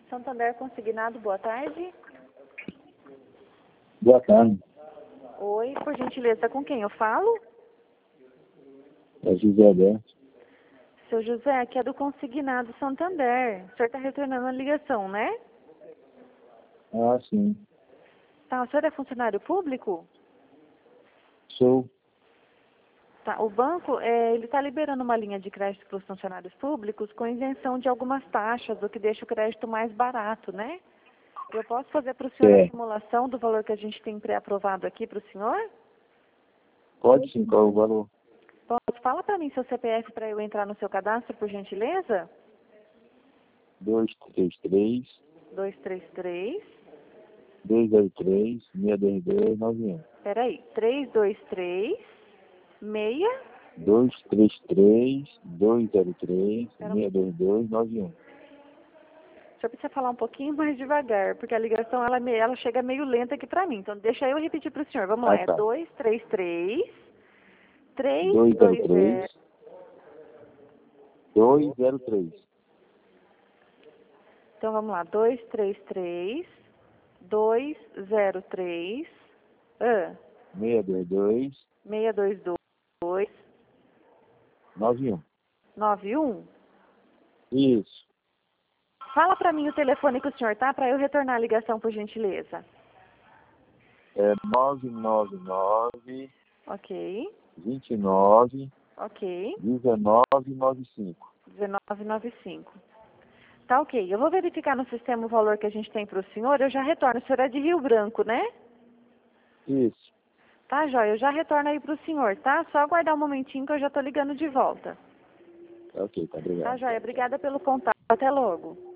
Santander Consignado, boa tarde. Boa tarde. Oi, por gentileza, com quem eu falo? É José Alberto. Seu José, aqui é do Consignado Santander. O senhor está retornando a ligação, né? Ah, sim. Tá, o senhor é funcionário público? Sou. Tá, o banco, ele está liberando uma linha de crédito para os funcionários públicos com isenção de algumas taxas, o que deixa o crédito mais barato, né? Eu posso fazer para o senhor a simulação do valor que a gente tem pré-aprovado aqui para o senhor? Pode sim, qual é o valor? Pode. Fala para mim seu CPF para eu entrar no seu cadastro, por gentileza. 233 233. 203 622 91. Peraí, 323 6. 233 203 Pera, 622 91. o senhor precisa falar um pouquinho mais devagar, porque a ligação ela chega meio lenta aqui para mim. Então deixa eu repetir para o senhor. Vamos lá, é Tá. 233 203 320. 203 Então vamos lá, 233 203 622 622 91. 91. Isso. Fala para mim o telefone que o senhor tá, para eu retornar a ligação, por gentileza. É 999 Ok, 29 ok, 1995. 1995. Tá ok, eu vou verificar no sistema o valor que a gente tem para o senhor, eu já retorno. O senhor é de Rio Branco, né? Isso. Tá, joia, eu já retorno aí para o senhor, tá? Só aguardar um momentinho que eu já tô ligando de volta. Ok, tá, obrigado. Tá, joia, obrigada pelo contato. Até logo.